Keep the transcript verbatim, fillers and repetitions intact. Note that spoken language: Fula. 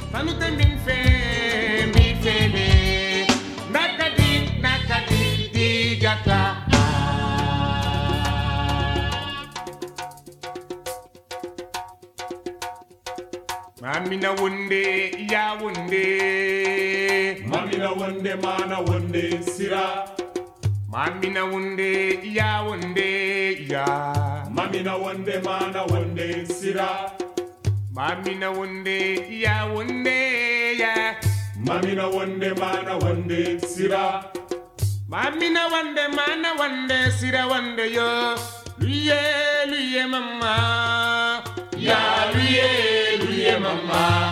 Salute min fe mi fele nakadi nakadi digata Mamina wonde ya wonde Mamina wonde mana wonde sira Mamina wonde ya wonde ya Mamina wonde mana wonde sira Mamina wonde ya wonde ya Mamina wonde mana wonde sira Mamina wonde mana wonde sira wonde yo Luye luye mama Ya luye luye mama